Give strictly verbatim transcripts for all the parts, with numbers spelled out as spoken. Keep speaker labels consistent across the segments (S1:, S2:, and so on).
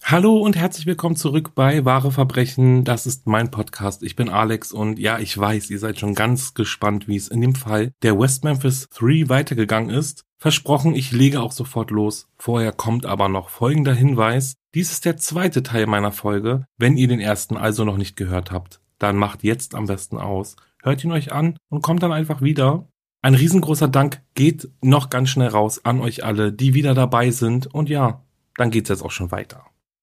S1: Hallo und herzlich willkommen zurück bei Wahre Verbrechen. Das ist mein Podcast. Ich bin Alex und ja, ich weiß, ihr seid schon ganz gespannt, wie es in dem Fall der West Memphis drei weitergegangen ist. Versprochen, ich lege auch sofort los. Vorher kommt aber noch folgender Hinweis. Dies ist der zweite Teil meiner Folge. Wenn ihr den ersten also noch nicht gehört habt, dann macht jetzt am besten aus. Hört ihn euch an und kommt dann einfach wieder. Ein riesengroßer Dank geht noch ganz schnell raus an euch alle, die wieder dabei sind. Und ja, dann geht's jetzt auch schon weiter.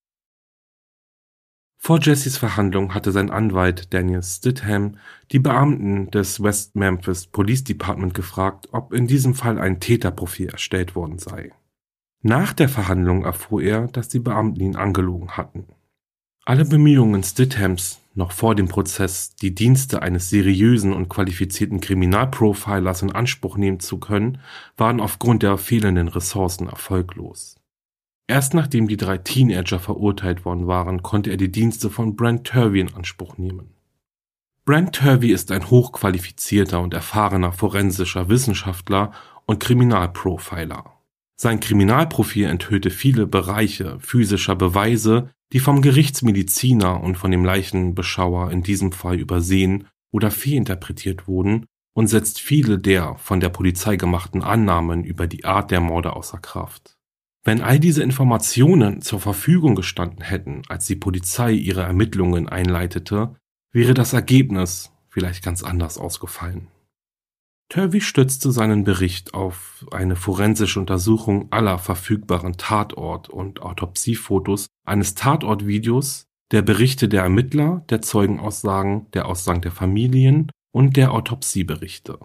S1: Vor Jessys Verhandlung hatte sein Anwalt Daniel Stidham die Beamten des West Memphis Police Department gefragt, ob in diesem Fall ein Täterprofil erstellt worden sei. Nach der Verhandlung erfuhr er, dass die Beamten ihn angelogen hatten. Alle Bemühungen Stidhams, noch vor dem Prozess die Dienste eines seriösen und qualifizierten Kriminalprofilers in Anspruch nehmen zu können, waren aufgrund der fehlenden Ressourcen erfolglos. Erst nachdem die drei Teenager verurteilt worden waren, konnte er die Dienste von Brent Turvey in Anspruch nehmen. Brent Turvey ist ein hochqualifizierter und erfahrener forensischer Wissenschaftler und Kriminalprofiler. Sein Kriminalprofil enthüllte viele Bereiche physischer Beweise, die vom Gerichtsmediziner und von dem Leichenbeschauer in diesem Fall übersehen oder fehlinterpretiert wurden und setzt viele der von der Polizei gemachten Annahmen über die Art der Morde außer Kraft. Wenn all diese Informationen zur Verfügung gestanden hätten, als die Polizei ihre Ermittlungen einleitete, wäre das Ergebnis vielleicht ganz anders ausgefallen. Turvey stützte seinen Bericht auf eine forensische Untersuchung aller verfügbaren Tatort- und Autopsiefotos, eines Tatortvideos, der Berichte der Ermittler, der Zeugenaussagen, der Aussagen der Familien und der Autopsieberichte.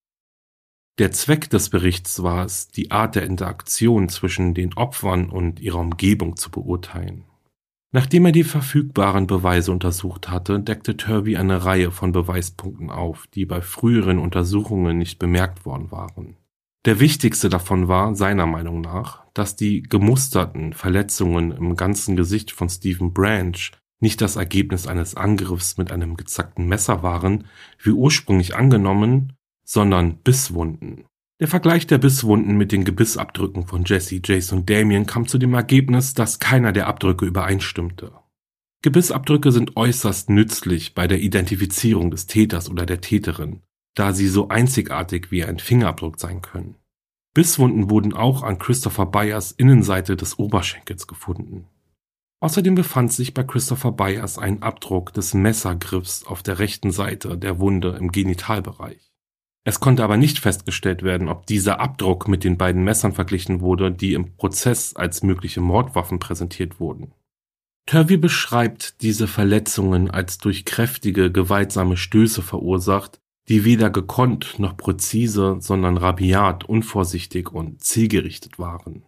S1: Der Zweck des Berichts war es, die Art der Interaktion zwischen den Opfern und ihrer Umgebung zu beurteilen. Nachdem er die verfügbaren Beweise untersucht hatte, deckte Turvey eine Reihe von Beweispunkten auf, die bei früheren Untersuchungen nicht bemerkt worden waren. Der wichtigste davon war, seiner Meinung nach, dass die gemusterten Verletzungen im ganzen Gesicht von Stephen Branch nicht das Ergebnis eines Angriffs mit einem gezackten Messer waren, wie ursprünglich angenommen, sondern Bisswunden. Der Vergleich der Bisswunden mit den Gebissabdrücken von Jesse, Jace und Damien kam zu dem Ergebnis, dass keiner der Abdrücke übereinstimmte. Gebissabdrücke sind äußerst nützlich bei der Identifizierung des Täters oder der Täterin, da sie so einzigartig wie ein Fingerabdruck sein können. Bisswunden wurden auch an Christopher Byers Innenseite des Oberschenkels gefunden. Außerdem befand sich bei Christopher Byers ein Abdruck des Messergriffs auf der rechten Seite der Wunde im Genitalbereich. Es konnte aber nicht festgestellt werden, ob dieser Abdruck mit den beiden Messern verglichen wurde, die im Prozess als mögliche Mordwaffen präsentiert wurden. Turvey beschreibt diese Verletzungen als durch kräftige, gewaltsame Stöße verursacht, die weder gekonnt noch präzise, sondern rabiat, unvorsichtig und zielgerichtet waren.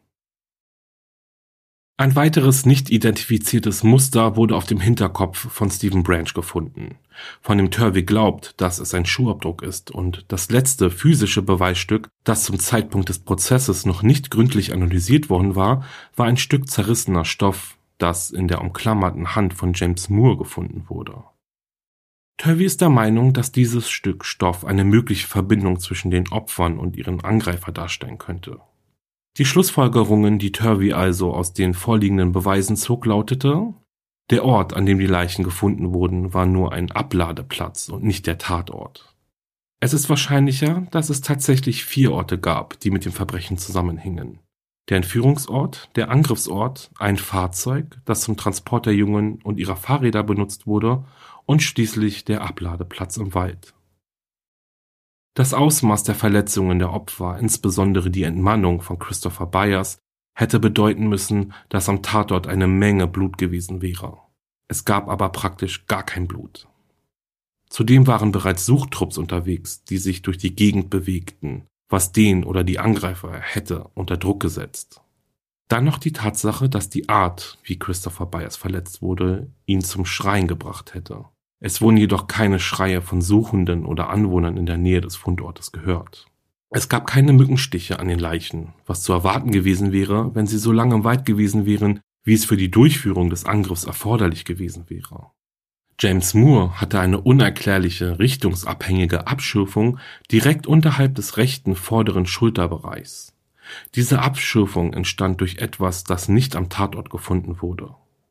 S1: Ein weiteres nicht identifiziertes Muster wurde auf dem Hinterkopf von Stephen Branch gefunden, von dem Turvey glaubt, dass es ein Schuhabdruck ist, und das letzte physische Beweisstück, das zum Zeitpunkt des Prozesses noch nicht gründlich analysiert worden war, war ein Stück zerrissener Stoff, das in der umklammerten Hand von James Moore gefunden wurde. Turvey ist der Meinung, dass dieses Stück Stoff eine mögliche Verbindung zwischen den Opfern und ihren Angreifer darstellen könnte. Die Schlussfolgerungen, die Turvey also aus den vorliegenden Beweisen zog, lautete: Der Ort, an dem die Leichen gefunden wurden, war nur ein Abladeplatz und nicht der Tatort. Es ist wahrscheinlicher, dass es tatsächlich vier Orte gab, die mit dem Verbrechen zusammenhingen. Der Entführungsort, der Angriffsort, ein Fahrzeug, das zum Transport der Jungen und ihrer Fahrräder benutzt wurde, und schließlich der Abladeplatz im Wald. Das Ausmaß der Verletzungen der Opfer, insbesondere die Entmannung von Christopher Byers, hätte bedeuten müssen, dass am Tatort eine Menge Blut gewesen wäre. Es gab aber praktisch gar kein Blut. Zudem waren bereits Suchtrupps unterwegs, die sich durch die Gegend bewegten, was den oder die Angreifer hätte unter Druck gesetzt. Dann noch die Tatsache, dass die Art, wie Christopher Byers verletzt wurde, ihn zum Schreien gebracht hätte. Es wurden jedoch keine Schreie von Suchenden oder Anwohnern in der Nähe des Fundortes gehört. Es gab keine Mückenstiche an den Leichen, was zu erwarten gewesen wäre, wenn sie so lange im Wald gewesen wären, wie es für die Durchführung des Angriffs erforderlich gewesen wäre. James Moore hatte eine unerklärliche, richtungsabhängige Abschürfung direkt unterhalb des rechten vorderen Schulterbereichs. Diese Abschürfung entstand durch etwas, das nicht am Tatort gefunden wurde.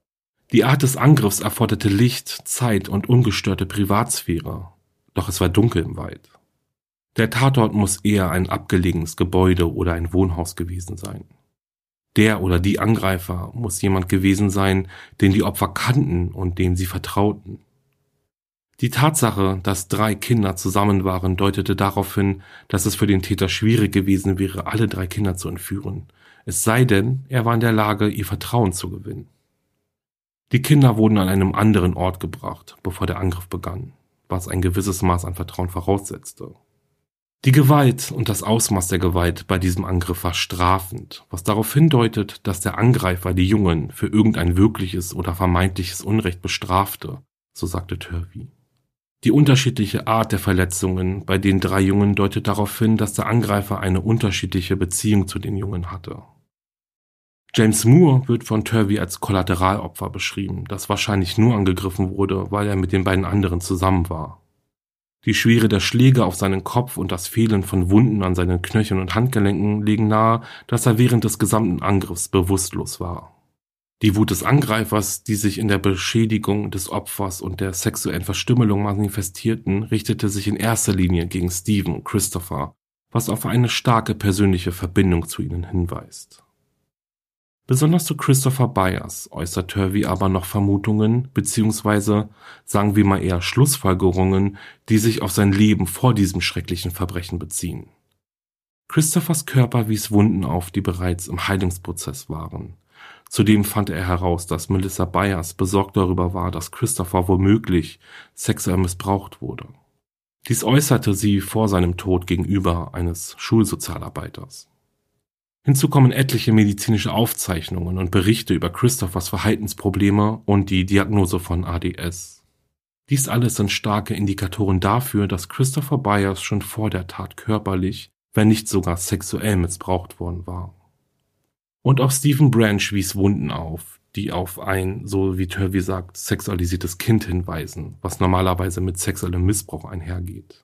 S1: Die Art des Angriffs erforderte Licht, Zeit und ungestörte Privatsphäre, doch es war dunkel im Wald. Der Tatort muss eher ein abgelegenes Gebäude oder ein Wohnhaus gewesen sein. Der oder die Angreifer muss jemand gewesen sein, den die Opfer kannten und dem sie vertrauten. Die Tatsache, dass drei Kinder zusammen waren, deutete darauf hin, dass es für den Täter schwierig gewesen wäre, alle drei Kinder zu entführen, es sei denn, er war in der Lage, ihr Vertrauen zu gewinnen. Die Kinder wurden an einem anderen Ort gebracht, bevor der Angriff begann, was ein gewisses Maß an Vertrauen voraussetzte. Die Gewalt und das Ausmaß der Gewalt bei diesem Angriff war strafend, was darauf hindeutet, dass der Angreifer die Jungen für irgendein wirkliches oder vermeintliches Unrecht bestrafte, so sagte Turvey. Die unterschiedliche Art der Verletzungen bei den drei Jungen deutet darauf hin, dass der Angreifer eine unterschiedliche Beziehung zu den Jungen hatte. James Moore wird von Turvey als Kollateralopfer beschrieben, das wahrscheinlich nur angegriffen wurde, weil er mit den beiden anderen zusammen war. Die Schwere der Schläge auf seinen Kopf und das Fehlen von Wunden an seinen Knöcheln und Handgelenken legen nahe, dass er während des gesamten Angriffs bewusstlos war. Die Wut des Angreifers, die sich in der Beschädigung des Opfers und der sexuellen Verstümmelung manifestierten, richtete sich in erster Linie gegen Stephen und Christopher, was auf eine starke persönliche Verbindung zu ihnen hinweist. Besonders zu Christopher Byers äußert Turvey aber noch Vermutungen bzw. sagen wir mal eher Schlussfolgerungen, die sich auf sein Leben vor diesem schrecklichen Verbrechen beziehen. Christophers Körper wies Wunden auf, die bereits im Heilungsprozess waren. Zudem fand er heraus, dass Melissa Byers besorgt darüber war, dass Christopher womöglich sexuell missbraucht wurde. Dies äußerte sie vor seinem Tod gegenüber eines Schulsozialarbeiters. Hinzu kommen etliche medizinische Aufzeichnungen und Berichte über Christophers Verhaltensprobleme und die Diagnose von A D S. Dies alles sind starke Indikatoren dafür, dass Christopher Byers schon vor der Tat körperlich, wenn nicht sogar sexuell missbraucht worden war. Und auch Stephen Branch wies Wunden auf, die auf ein, so wie Turvey sagt, sexualisiertes Kind hinweisen, was normalerweise mit sexuellem Missbrauch einhergeht.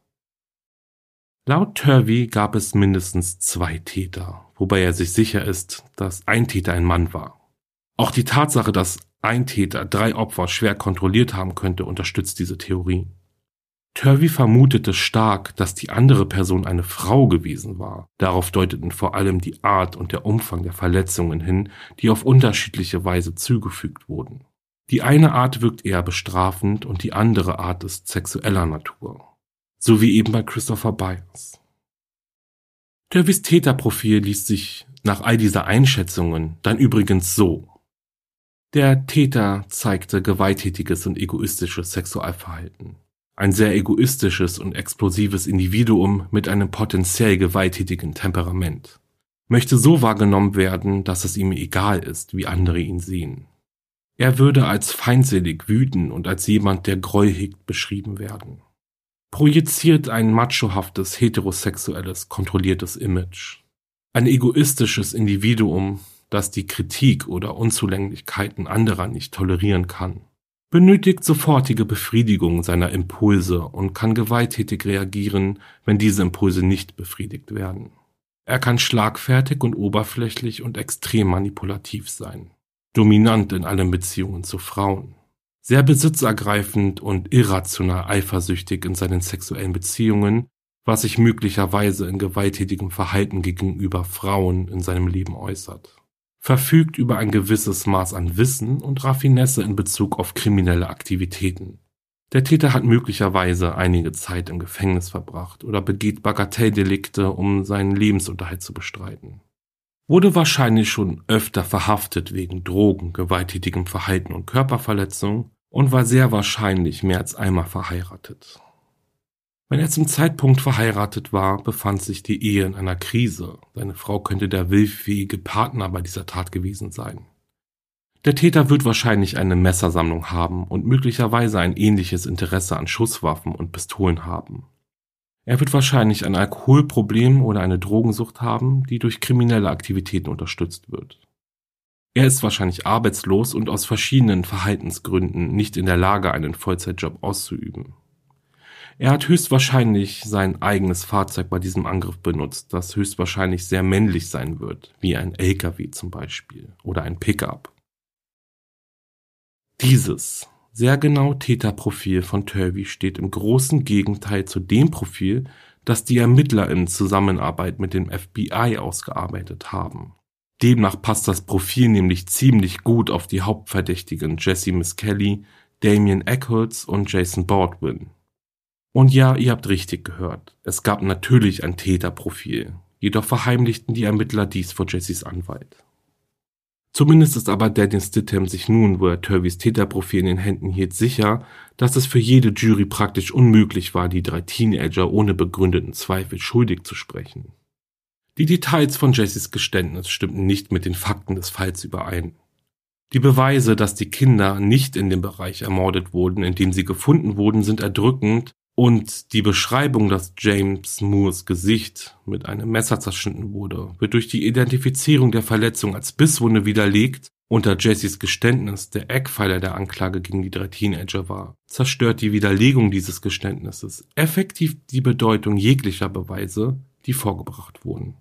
S1: Laut Turvey gab es mindestens zwei Täter, wobei er sich sicher ist, dass ein Täter ein Mann war. Auch die Tatsache, dass ein Täter drei Opfer schwer kontrolliert haben könnte, unterstützt diese Theorie. Turvey vermutete stark, dass die andere Person eine Frau gewesen war. Darauf deuteten vor allem die Art und der Umfang der Verletzungen hin, die auf unterschiedliche Weise zugefügt wurden. Die eine Art wirkt eher bestrafend und die andere Art ist sexueller Natur. So wie eben bei Christopher Byers. Turveys Täterprofil liest sich nach all dieser Einschätzungen dann übrigens so. Der Täter zeigte gewalttätiges und egoistisches Sexualverhalten. Ein sehr egoistisches und explosives Individuum mit einem potenziell gewalttätigen Temperament. Möchte so wahrgenommen werden, dass es ihm egal ist, wie andere ihn sehen. Er würde als feindselig, wütend und als jemand, der Groll hegt, beschrieben werden. Projiziert ein machohaftes, heterosexuelles, kontrolliertes Image. Ein egoistisches Individuum, das die Kritik oder Unzulänglichkeiten anderer nicht tolerieren kann. Benötigt sofortige Befriedigung seiner Impulse und kann gewalttätig reagieren, wenn diese Impulse nicht befriedigt werden. Er kann schlagfertig und oberflächlich und extrem manipulativ sein. Dominant in allen Beziehungen zu Frauen. Sehr besitzergreifend und irrational eifersüchtig in seinen sexuellen Beziehungen, was sich möglicherweise in gewalttätigem Verhalten gegenüber Frauen in seinem Leben äußert. Verfügt über ein gewisses Maß an Wissen und Raffinesse in Bezug auf kriminelle Aktivitäten. Der Täter hat möglicherweise einige Zeit im Gefängnis verbracht oder begeht Bagatelldelikte, um seinen Lebensunterhalt zu bestreiten. Wurde wahrscheinlich schon öfter verhaftet wegen Drogen, gewalttätigem Verhalten und Körperverletzung und war sehr wahrscheinlich mehr als einmal verheiratet. Wenn er zum Zeitpunkt verheiratet war, befand sich die Ehe in einer Krise. Seine Frau könnte der willfähige Partner bei dieser Tat gewesen sein. Der Täter wird wahrscheinlich eine Messersammlung haben und möglicherweise ein ähnliches Interesse an Schusswaffen und Pistolen haben. Er wird wahrscheinlich ein Alkoholproblem oder eine Drogensucht haben, die durch kriminelle Aktivitäten unterstützt wird. Er ist wahrscheinlich arbeitslos und aus verschiedenen Verhaltensgründen nicht in der Lage, einen Vollzeitjob auszuüben. Er hat höchstwahrscheinlich sein eigenes Fahrzeug bei diesem Angriff benutzt, das höchstwahrscheinlich sehr männlich sein wird, wie ein L K W zum Beispiel oder ein Pickup. Dieses sehr genaue Täterprofil von Turvey steht im großen Gegenteil zu dem Profil, das die Ermittler in Zusammenarbeit mit dem F B I ausgearbeitet haben. Demnach passt das Profil nämlich ziemlich gut auf die Hauptverdächtigen Jessie Misskelley, Damien Echols und Jason Baldwin. Und ja, ihr habt richtig gehört, es gab natürlich ein Täterprofil, jedoch verheimlichten die Ermittler dies vor Jessies Anwalt. Zumindest ist aber Daniel Stidham sich nun, wo er Turveys Täterprofil in den Händen hielt, sicher, dass es für jede Jury praktisch unmöglich war, die drei Teenager ohne begründeten Zweifel schuldig zu sprechen. Die Details von Jessies Geständnis stimmten nicht mit den Fakten des Falls überein. Die Beweise, dass die Kinder nicht in dem Bereich ermordet wurden, in dem sie gefunden wurden, sind erdrückend, und die Beschreibung, dass James Moores Gesicht mit einem Messer zerschnitten wurde, wird durch die Identifizierung der Verletzung als Bisswunde widerlegt und da Jessies Geständnis der Eckpfeiler der Anklage gegen die drei Teenager war, zerstört die Widerlegung dieses Geständnisses effektiv die Bedeutung jeglicher Beweise, die vorgebracht wurden.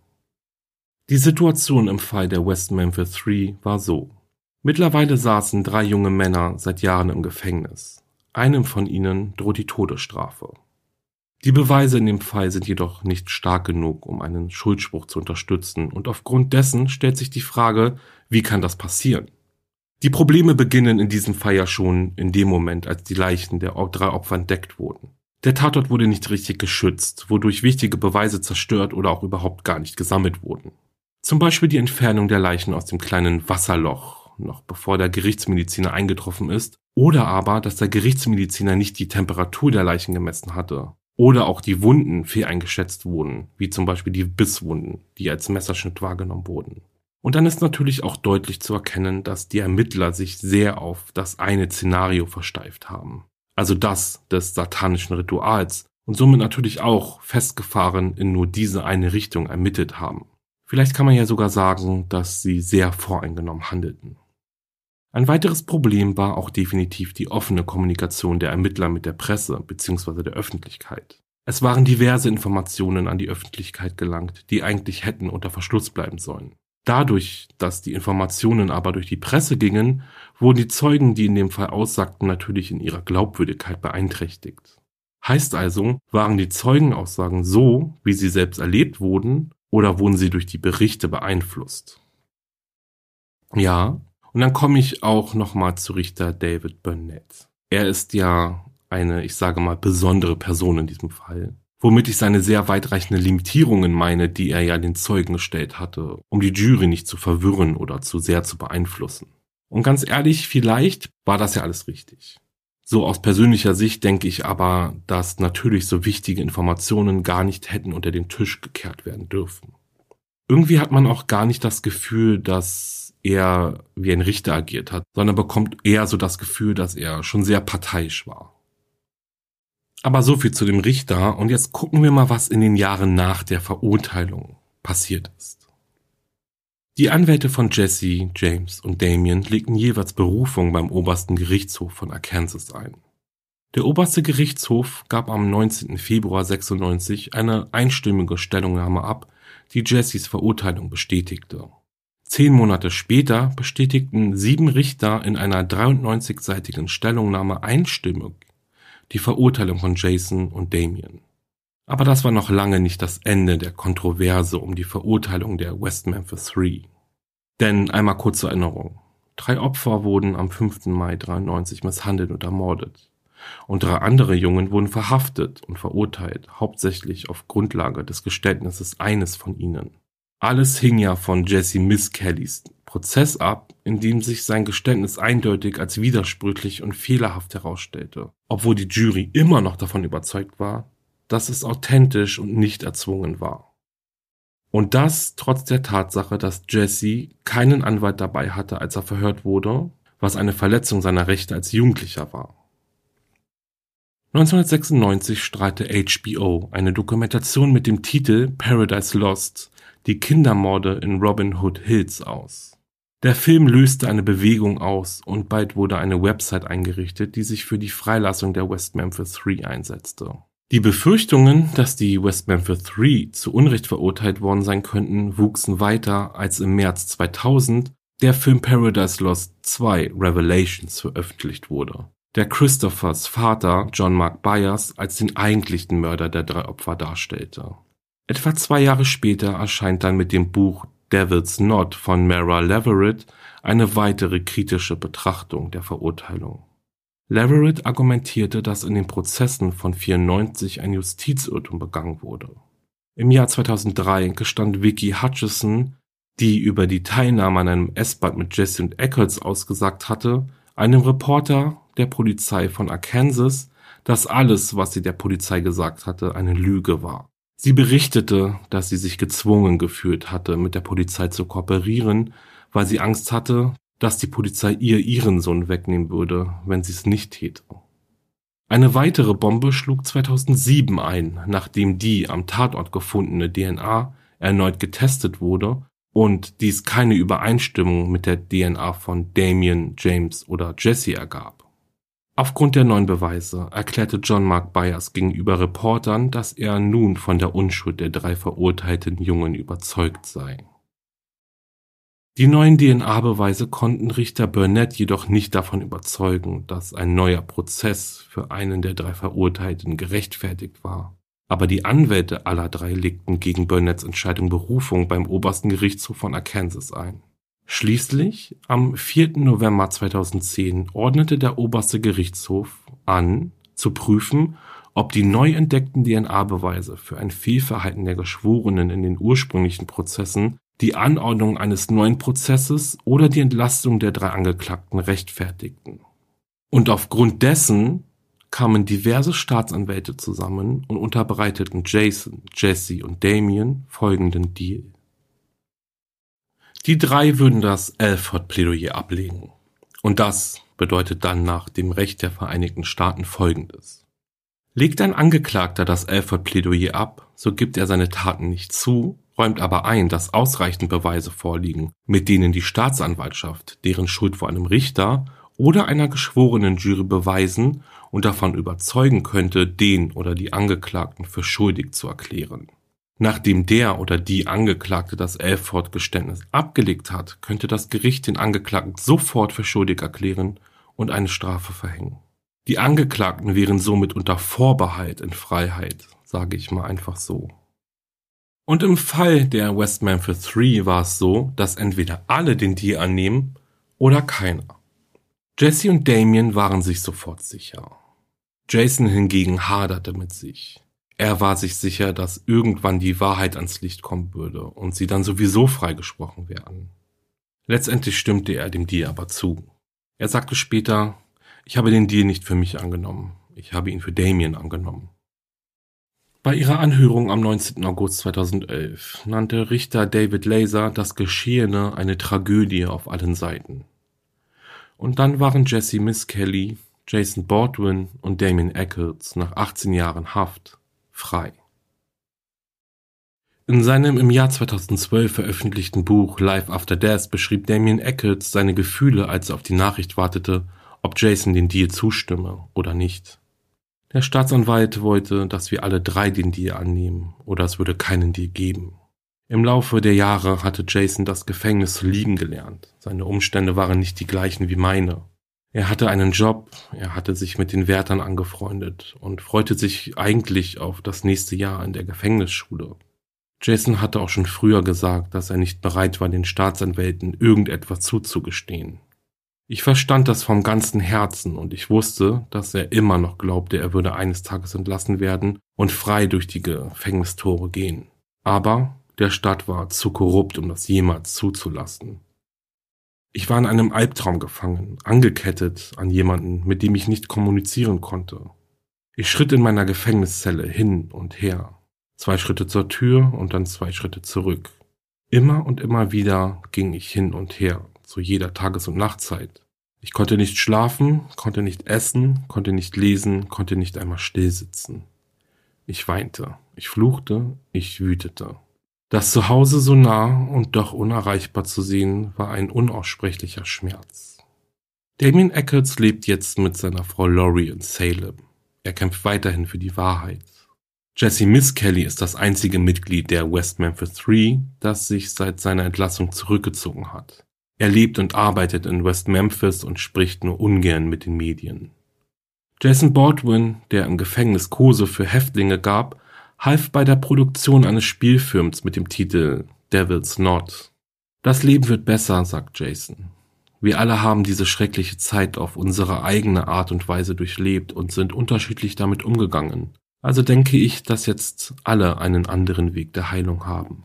S1: Die Situation im Fall der West Memphis drei war so. Mittlerweile saßen drei junge Männer seit Jahren im Gefängnis. Einem von ihnen droht die Todesstrafe. Die Beweise in dem Fall sind jedoch nicht stark genug, um einen Schuldspruch zu unterstützen, und aufgrund dessen stellt sich die Frage, wie kann das passieren? Die Probleme beginnen in diesem Fall ja schon in dem Moment, als die Leichen der drei Opfer entdeckt wurden. Der Tatort wurde nicht richtig geschützt, wodurch wichtige Beweise zerstört oder auch überhaupt gar nicht gesammelt wurden. Zum Beispiel die Entfernung der Leichen aus dem kleinen Wasserloch, noch bevor der Gerichtsmediziner eingetroffen ist, oder aber, dass der Gerichtsmediziner nicht die Temperatur der Leichen gemessen hatte. Oder auch die Wunden fehleingeschätzt wurden, wie zum Beispiel die Bisswunden, die als Messerschnitt wahrgenommen wurden. Und dann ist natürlich auch deutlich zu erkennen, dass die Ermittler sich sehr auf das eine Szenario versteift haben. Also das des satanischen Rituals und somit natürlich auch festgefahren in nur diese eine Richtung ermittelt haben. Vielleicht kann man ja sogar sagen, dass sie sehr voreingenommen handelten. Ein weiteres Problem war auch definitiv die offene Kommunikation der Ermittler mit der Presse bzw. der Öffentlichkeit. Es waren diverse Informationen an die Öffentlichkeit gelangt, die eigentlich hätten unter Verschluss bleiben sollen. Dadurch, dass die Informationen aber durch die Presse gingen, wurden die Zeugen, die in dem Fall aussagten, natürlich in ihrer Glaubwürdigkeit beeinträchtigt. Heißt also, waren die Zeugenaussagen so, wie sie selbst erlebt wurden, oder wurden sie durch die Berichte beeinflusst? Ja, und dann komme ich auch nochmal zu Richter David Burnett. Er ist ja eine, ich sage mal, besondere Person in diesem Fall, womit ich seine sehr weitreichenden Limitierungen meine, die er ja den Zeugen gestellt hatte, um die Jury nicht zu verwirren oder zu sehr zu beeinflussen. Und ganz ehrlich, vielleicht war das ja alles richtig. So aus persönlicher Sicht denke ich aber, dass natürlich so wichtige Informationen gar nicht hätten unter den Tisch gekehrt werden dürfen. Irgendwie hat man auch gar nicht das Gefühl, dass er wie ein Richter agiert hat, sondern bekommt eher so das Gefühl, dass er schon sehr parteiisch war. Aber so viel zu dem Richter, und jetzt gucken wir mal, was in den Jahren nach der Verurteilung passiert ist. Die Anwälte von Jesse, James und Damien legten jeweils Berufung beim obersten Gerichtshof von Arkansas ein. Der oberste Gerichtshof gab am neunzehnten Februar sechsundneunzig eine einstimmige Stellungnahme ab, die Jessys Verurteilung bestätigte. Zehn Monate später bestätigten sieben Richter in einer dreiundneunzigseitigen Stellungnahme einstimmig die Verurteilung von Jason und Damien. Aber das war noch lange nicht das Ende der Kontroverse um die Verurteilung der West Memphis drei. Denn einmal kurz zur Erinnerung. Drei Opfer wurden am fünften Mai dreiundneunzig misshandelt und ermordet. Und drei andere Jungen wurden verhaftet und verurteilt, hauptsächlich auf Grundlage des Geständnisses eines von ihnen. Alles hing ja von Jesse Misskellys Prozess ab, in dem sich sein Geständnis eindeutig als widersprüchlich und fehlerhaft herausstellte, obwohl die Jury immer noch davon überzeugt war, dass es authentisch und nicht erzwungen war. Und das trotz der Tatsache, dass Jesse keinen Anwalt dabei hatte, als er verhört wurde, was eine Verletzung seiner Rechte als Jugendlicher war. neunzehnhundertsechsundneunzig strahlte H B O eine Dokumentation mit dem Titel Paradise Lost, die Kindermorde in Robin Hood Hills aus. Der Film löste eine Bewegung aus und bald wurde eine Website eingerichtet, die sich für die Freilassung der West Memphis drei einsetzte. Die Befürchtungen, dass die West Memphis drei zu Unrecht verurteilt worden sein könnten, wuchsen weiter, als im März zweitausend der Film Paradise Lost zwei Revelations veröffentlicht wurde, der Christophers Vater John Mark Byers als den eigentlichen Mörder der drei Opfer darstellte. Etwa zwei Jahre später erscheint dann mit dem Buch Devil's Knot von Mara Leverett eine weitere kritische Betrachtung der Verurteilung. Leverett argumentierte, dass in den Prozessen von vierundneunzig ein Justizirrtum begangen wurde. Im Jahr zweitausenddrei gestand Vicky Hutchison, die über die Teilnahme an einem Essbad mit Jesse und Eccles ausgesagt hatte, einem Reporter der Polizei von Arkansas, dass alles, was sie der Polizei gesagt hatte, eine Lüge war. Sie berichtete, dass sie sich gezwungen gefühlt hatte, mit der Polizei zu kooperieren, weil sie Angst hatte, dass die Polizei ihr ihren Sohn wegnehmen würde, wenn sie es nicht täte. Eine weitere Bombe schlug zweitausendsieben ein, nachdem die am Tatort gefundene D N A erneut getestet wurde und dies keine Übereinstimmung mit der D N A von Damien, James oder Jesse ergab. Aufgrund der neuen Beweise erklärte John Mark Byers gegenüber Reportern, dass er nun von der Unschuld der drei verurteilten Jungen überzeugt sei. Die neuen D N A-Beweise konnten Richter Burnett jedoch nicht davon überzeugen, dass ein neuer Prozess für einen der drei Verurteilten gerechtfertigt war. Aber die Anwälte aller drei legten gegen Burnetts Entscheidung Berufung beim obersten Gerichtshof von Arkansas ein. Schließlich, am vierten November zweitausendzehn, ordnete der oberste Gerichtshof an, zu prüfen, ob die neu entdeckten D N A-Beweise für ein Fehlverhalten der Geschworenen in den ursprünglichen Prozessen die Anordnung eines neuen Prozesses oder die Entlastung der drei Angeklagten rechtfertigten. Und aufgrund dessen kamen diverse Staatsanwälte zusammen und unterbreiteten Jason, Jesse und Damien folgenden Deal. Die drei würden das Alford-Plädoyer ablegen. Und das bedeutet dann nach dem Recht der Vereinigten Staaten Folgendes. Legt ein Angeklagter das Alford-Plädoyer ab, so gibt er seine Taten nicht zu, räumt aber ein, dass ausreichend Beweise vorliegen, mit denen die Staatsanwaltschaft deren Schuld vor einem Richter oder einer geschworenen Jury beweisen und davon überzeugen könnte, den oder die Angeklagten für schuldig zu erklären. Nachdem der oder die Angeklagte das Alford-Geständnis abgelegt hat, könnte das Gericht den Angeklagten sofort für schuldig erklären und eine Strafe verhängen. Die Angeklagten wären somit unter Vorbehalt in Freiheit, sage ich mal einfach so. Und im Fall der West Memphis drei war es so, dass entweder alle den Deal annehmen oder keiner. Jesse und Damien waren sich sofort sicher. Jason hingegen haderte mit sich. Er war sich sicher, dass irgendwann die Wahrheit ans Licht kommen würde und sie dann sowieso freigesprochen werden. Letztendlich stimmte er dem Deal aber zu. Er sagte später, ich habe den Deal nicht für mich angenommen, ich habe ihn für Damien angenommen. Bei ihrer Anhörung am neunzehnten August zweitausendelf nannte Richter David Laser das Geschehene eine Tragödie auf allen Seiten. Und dann waren Jesse Misskelley, Jason Baldwin und Damien Eccles nach achtzehn Jahren Haft frei. In seinem im Jahr zweitausendzwölf veröffentlichten Buch Life After Death beschrieb Damien Eccles seine Gefühle, als er auf die Nachricht wartete, ob Jason den Deal zustimme oder nicht. Der Staatsanwalt wollte, dass wir alle drei den Deal annehmen oder es würde keinen Deal geben. Im Laufe der Jahre hatte Jason das Gefängnis zu lieben gelernt. Seine Umstände waren nicht die gleichen wie meine. Er hatte einen Job, er hatte sich mit den Wärtern angefreundet und freute sich eigentlich auf das nächste Jahr in der Gefängnisschule. Jason hatte auch schon früher gesagt, dass er nicht bereit war, den Staatsanwälten irgendetwas zuzugestehen. Ich verstand das vom ganzen Herzen und ich wusste, dass er immer noch glaubte, er würde eines Tages entlassen werden und frei durch die Gefängnistore gehen. Aber der Staat war zu korrupt, um das jemals zuzulassen. Ich war in einem Albtraum gefangen, angekettet an jemanden, mit dem ich nicht kommunizieren konnte. Ich schritt in meiner Gefängniszelle hin und her. Zwei Schritte zur Tür und dann zwei Schritte zurück. Immer und immer wieder ging ich hin und her, zu jeder Tages- und Nachtzeit. Ich konnte nicht schlafen, konnte nicht essen, konnte nicht lesen, konnte nicht einmal stillsitzen. Ich weinte, ich fluchte, ich wütete. Das Zuhause so nah und doch unerreichbar zu sehen, war ein unaussprechlicher Schmerz. Damien Eccles lebt jetzt mit seiner Frau Lori in Salem. Er kämpft weiterhin für die Wahrheit. Jesse Misskelley ist das einzige Mitglied der West Memphis drei, das sich seit seiner Entlassung zurückgezogen hat. Er lebt und arbeitet in West Memphis und spricht nur ungern mit den Medien. Jason Baldwin, der im Gefängnis Kurse für Häftlinge gab, half bei der Produktion eines Spielfilms mit dem Titel Devil's Knot. Das Leben wird besser, sagt Jason. Wir alle haben diese schreckliche Zeit auf unsere eigene Art und Weise durchlebt und sind unterschiedlich damit umgegangen. Also denke ich, dass jetzt alle einen anderen Weg der Heilung haben.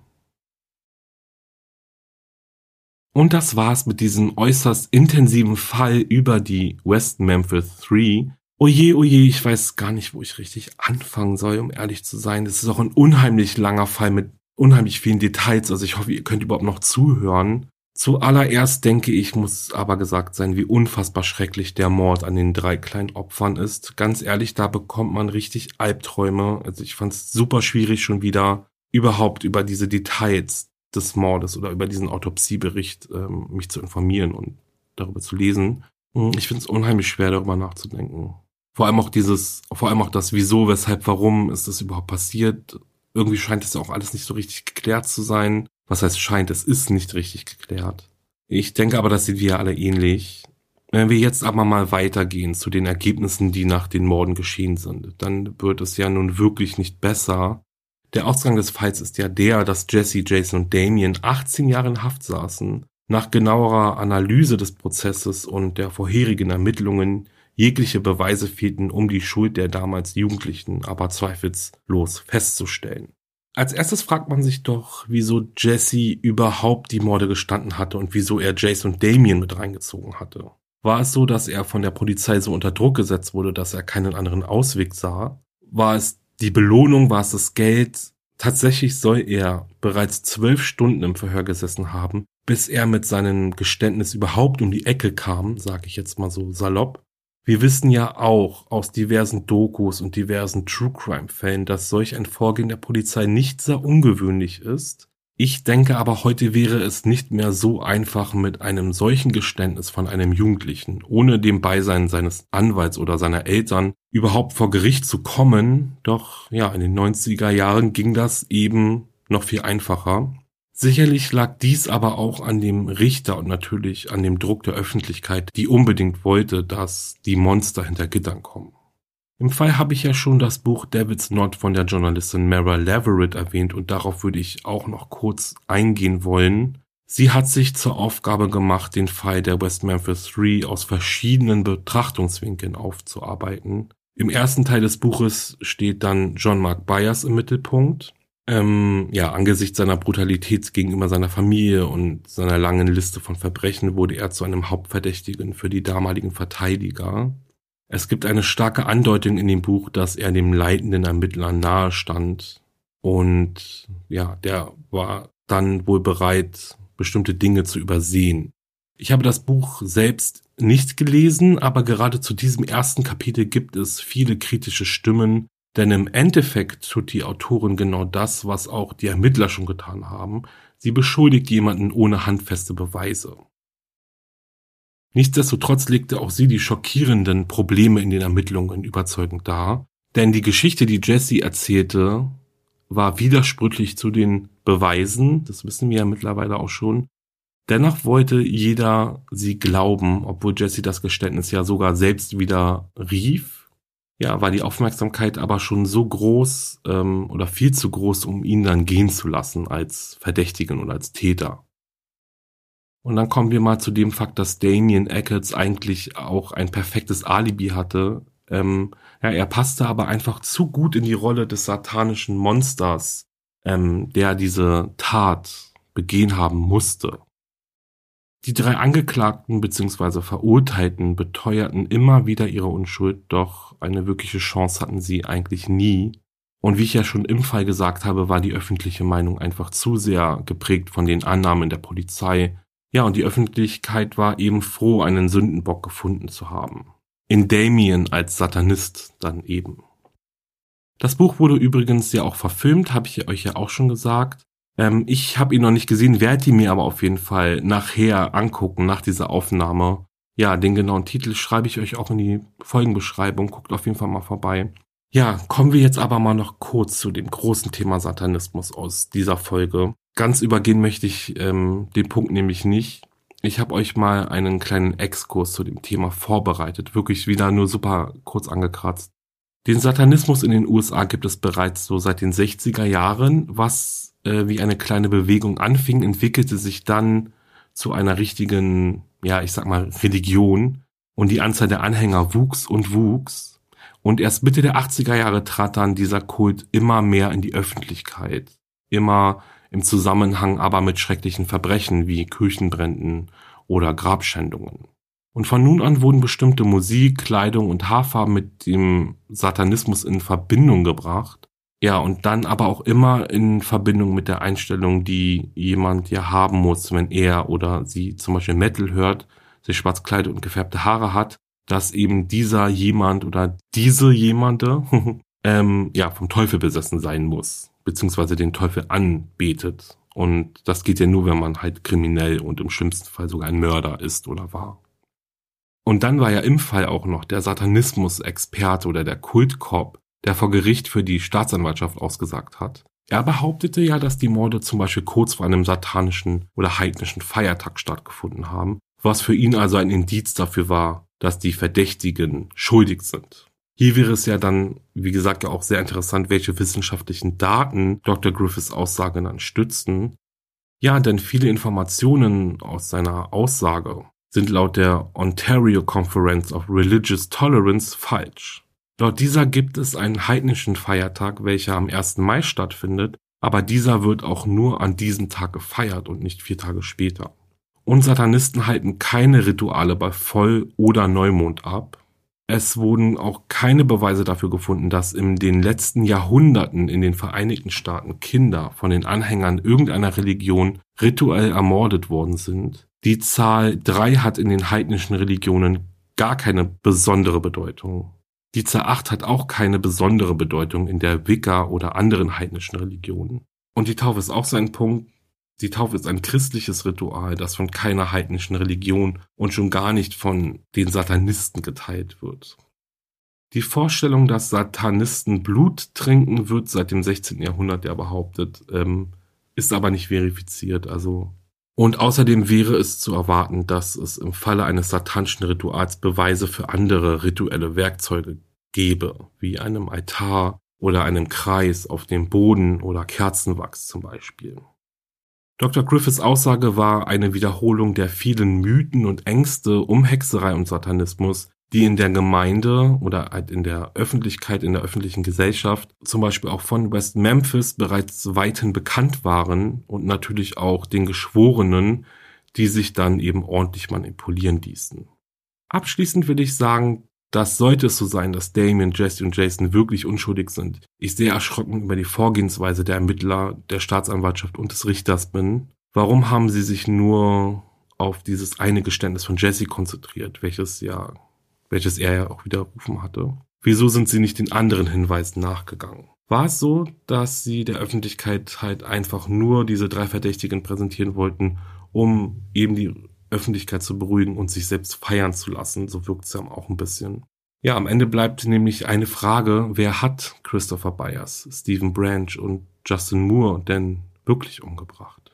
S1: Und das war's mit diesem äußerst intensiven Fall über die West Memphis drei. Oje, oje, ich weiß gar nicht, wo ich richtig anfangen soll, um ehrlich zu sein. Das ist auch ein unheimlich langer Fall mit unheimlich vielen Details. Also ich hoffe, ihr könnt überhaupt noch zuhören. Zuallererst denke ich, muss aber gesagt sein, wie unfassbar schrecklich der Mord an den drei kleinen Opfern ist. Ganz ehrlich, da bekommt man richtig Albträume. Also ich fand es super schwierig, schon wieder überhaupt über diese Details des Mordes oder über diesen Autopsiebericht ähm, mich zu informieren und darüber zu lesen. Ich finde es unheimlich schwer, darüber nachzudenken. Vor allem auch dieses, vor allem auch das Wieso, Weshalb, Warum ist das überhaupt passiert. Irgendwie scheint es ja auch alles nicht so richtig geklärt zu sein. Was heißt scheint, es ist nicht richtig geklärt. Ich denke aber, das sehen wir alle ähnlich. Wenn wir jetzt aber mal weitergehen zu den Ergebnissen, die nach den Morden geschehen sind, dann wird es ja nun wirklich nicht besser. Der Ausgang des Falls ist ja der, dass Jesse, Jason und Damien achtzehn Jahre in Haft saßen. Nach genauerer Analyse des Prozesses und der vorherigen Ermittlungen jegliche Beweise fehlten, um die Schuld der damals Jugendlichen aber zweifelslos festzustellen. Als erstes fragt man sich doch, wieso Jesse überhaupt die Morde gestanden hatte und wieso er Jason und Damien mit reingezogen hatte. War es so, dass er von der Polizei so unter Druck gesetzt wurde, dass er keinen anderen Ausweg sah? War es die Belohnung, war es das Geld? Tatsächlich soll er bereits zwölf Stunden im Verhör gesessen haben, bis er mit seinem Geständnis überhaupt um die Ecke kam, sage ich jetzt mal so salopp. Wir wissen ja auch aus diversen Dokus und diversen True-Crime-Fällen, dass solch ein Vorgehen der Polizei nicht sehr ungewöhnlich ist. Ich denke aber, heute wäre es nicht mehr so einfach, mit einem solchen Geständnis von einem Jugendlichen, ohne dem Beisein seines Anwalts oder seiner Eltern, überhaupt vor Gericht zu kommen. Doch ja, in den neunziger Jahren ging das eben noch viel einfacher. Sicherlich lag dies aber auch an dem Richter und natürlich an dem Druck der Öffentlichkeit, die unbedingt wollte, dass die Monster hinter Gittern kommen. Im Fall habe ich ja schon das Buch Devil's Knot von der Journalistin Mara Leverett erwähnt und darauf würde ich auch noch kurz eingehen wollen. Sie hat sich zur Aufgabe gemacht, den Fall der West Memphis drei aus verschiedenen Betrachtungswinkeln aufzuarbeiten. Im ersten Teil des Buches steht dann John Mark Byers im Mittelpunkt. Ähm, ja, angesichts seiner Brutalität gegenüber seiner Familie und seiner langen Liste von Verbrechen wurde er zu einem Hauptverdächtigen für die damaligen Verteidiger. Es gibt eine starke Andeutung in dem Buch, dass er dem leitenden Ermittler nahe stand und ja, der war dann wohl bereit, bestimmte Dinge zu übersehen. Ich habe das Buch selbst nicht gelesen, aber gerade zu diesem ersten Kapitel gibt es viele kritische Stimmen, denn im Endeffekt tut die Autorin genau das, was auch die Ermittler schon getan haben. Sie beschuldigt jemanden ohne handfeste Beweise. Nichtsdestotrotz legte auch sie die schockierenden Probleme in den Ermittlungen überzeugend dar, denn die Geschichte, die Jesse erzählte, war widersprüchlich zu den Beweisen, das wissen wir ja mittlerweile auch schon. Dennoch wollte jeder sie glauben, obwohl Jesse das Geständnis ja sogar selbst wieder rief. Ja, war die Aufmerksamkeit aber schon so groß ähm, oder viel zu groß, um ihn dann gehen zu lassen als Verdächtigen oder als Täter. Und dann kommen wir mal zu dem Fakt, dass Damien Eccles eigentlich auch ein perfektes Alibi hatte. Ähm, ja, er passte aber einfach zu gut in die Rolle des satanischen Monsters, ähm, der diese Tat begehen haben musste. Die drei Angeklagten bzw. Verurteilten beteuerten immer wieder ihre Unschuld, doch eine wirkliche Chance hatten sie eigentlich nie. Und wie ich ja schon im Fall gesagt habe, war die öffentliche Meinung einfach zu sehr geprägt von den Annahmen der Polizei. Ja, und die Öffentlichkeit war eben froh, einen Sündenbock gefunden zu haben. In Damien als Satanist dann eben. Das Buch wurde übrigens ja auch verfilmt, habe ich euch ja auch schon gesagt. Ähm, ich habe ihn noch nicht gesehen, werde ihn mir aber auf jeden Fall nachher angucken, nach dieser Aufnahme. Ja, den genauen Titel schreibe ich euch auch in die Folgenbeschreibung, guckt auf jeden Fall mal vorbei. Ja, kommen wir jetzt aber mal noch kurz zu dem großen Thema Satanismus aus dieser Folge. Ganz übergehen möchte ich ähm, den Punkt nämlich nicht. Ich habe euch mal einen kleinen Exkurs zu dem Thema vorbereitet, wirklich wieder nur super kurz angekratzt. Den Satanismus in den U S A gibt es bereits so seit den sechziger Jahren, was äh, wie eine kleine Bewegung anfing, entwickelte sich dann zu einer richtigen, ja, ich sag mal, Religion, und die Anzahl der Anhänger wuchs und wuchs. Und erst Mitte der achtziger Jahre trat dann dieser Kult immer mehr in die Öffentlichkeit, immer im Zusammenhang aber mit schrecklichen Verbrechen wie Kirchenbränden oder Grabschändungen. Und von nun an wurden bestimmte Musik, Kleidung und Haarfarben mit dem Satanismus in Verbindung gebracht. Ja, und dann aber auch immer in Verbindung mit der Einstellung, die jemand ja haben muss, wenn er oder sie zum Beispiel Metal hört, sich schwarz kleidet und gefärbte Haare hat, dass eben dieser jemand oder diese jemande ähm, ja vom Teufel besessen sein muss, beziehungsweise den Teufel anbetet. Und das geht ja nur, wenn man halt kriminell und im schlimmsten Fall sogar ein Mörder ist oder war. Und dann war ja im Fall auch noch der Satanismus-Experte oder der Kultkop, der vor Gericht für die Staatsanwaltschaft ausgesagt hat. Er behauptete ja, dass die Morde zum Beispiel kurz vor einem satanischen oder heidnischen Feiertag stattgefunden haben, was für ihn also ein Indiz dafür war, dass die Verdächtigen schuldig sind. Hier wäre es ja dann, wie gesagt, ja auch sehr interessant, welche wissenschaftlichen Daten Doktor Griffiths Aussage dann stützen. Ja, denn viele Informationen aus seiner Aussage sind laut der Ontario Conference of Religious Tolerance falsch. Laut dieser gibt es einen heidnischen Feiertag, welcher am ersten Mai stattfindet, aber dieser wird auch nur an diesem Tag gefeiert und nicht vier Tage später. Und Satanisten halten keine Rituale bei Voll- oder Neumond ab. Es wurden auch keine Beweise dafür gefunden, dass in den letzten Jahrhunderten in den Vereinigten Staaten Kinder von den Anhängern irgendeiner Religion rituell ermordet worden sind. Die Zahl drei hat in den heidnischen Religionen gar keine besondere Bedeutung. Die Zahl acht hat auch keine besondere Bedeutung in der Wicca oder anderen heidnischen Religionen. Und die Taufe ist auch so ein Punkt. Die Taufe ist ein christliches Ritual, das von keiner heidnischen Religion und schon gar nicht von den Satanisten geteilt wird. Die Vorstellung, dass Satanisten Blut trinken, wird seit dem sechzehnten Jahrhundert ja behauptet, ähm, ist aber nicht verifiziert. Also und außerdem wäre es zu erwarten, dass es im Falle eines satanischen Rituals Beweise für andere rituelle Werkzeuge gäbe, wie einem Altar oder einem Kreis auf dem Boden oder Kerzenwachs zum Beispiel. Doktor Griffiths Aussage war eine Wiederholung der vielen Mythen und Ängste um Hexerei und Satanismus, die in der Gemeinde oder halt in der Öffentlichkeit, in der öffentlichen Gesellschaft, zum Beispiel auch von West Memphis bereits weithin bekannt waren und natürlich auch den Geschworenen, die sich dann eben ordentlich manipulieren ließen. Abschließend will ich sagen, dass sollte es so sein, dass Damien, Jesse und Jason wirklich unschuldig sind, ich sehr erschrocken über die Vorgehensweise der Ermittler, der Staatsanwaltschaft und des Richters bin. Warum haben sie sich nur auf dieses eine Geständnis von Jesse konzentriert, welches ja, welches er ja auch widerrufen hatte? Wieso sind sie nicht den anderen Hinweisen nachgegangen? War es so, dass sie der Öffentlichkeit halt einfach nur diese drei Verdächtigen präsentieren wollten, um eben die Öffentlichkeit zu beruhigen und sich selbst feiern zu lassen? So wirkt es ja auch ein bisschen. Ja, am Ende bleibt nämlich eine Frage, wer hat Christopher Byers, Stephen Branch und Justin Moore denn wirklich umgebracht?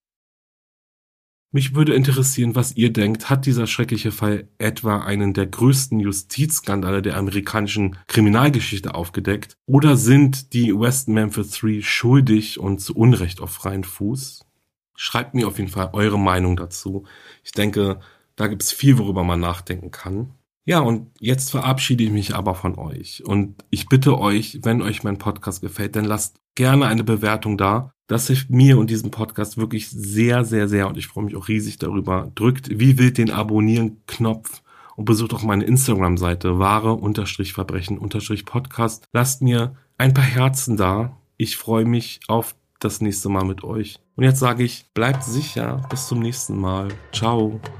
S1: Mich würde interessieren, was ihr denkt. Hat dieser schreckliche Fall etwa einen der größten Justizskandale der amerikanischen Kriminalgeschichte aufgedeckt? Oder sind die West Memphis Three schuldig und zu Unrecht auf freien Fuß? Schreibt mir auf jeden Fall eure Meinung dazu. Ich denke, da gibt es viel, worüber man nachdenken kann. Ja, und jetzt verabschiede ich mich aber von euch. Und ich bitte euch, wenn euch mein Podcast gefällt, dann lasst gerne eine Bewertung da. Das hilft mir und diesem Podcast wirklich sehr, sehr, sehr. Und ich freue mich auch riesig darüber. Drückt wie wild den Abonnieren-Knopf und besucht auch meine Instagram-Seite wahre-verbrechen-podcast. Lasst mir ein paar Herzen da. Ich freue mich auf das nächste Mal mit euch. Und jetzt sage ich, bleibt sicher. Bis zum nächsten Mal. Ciao.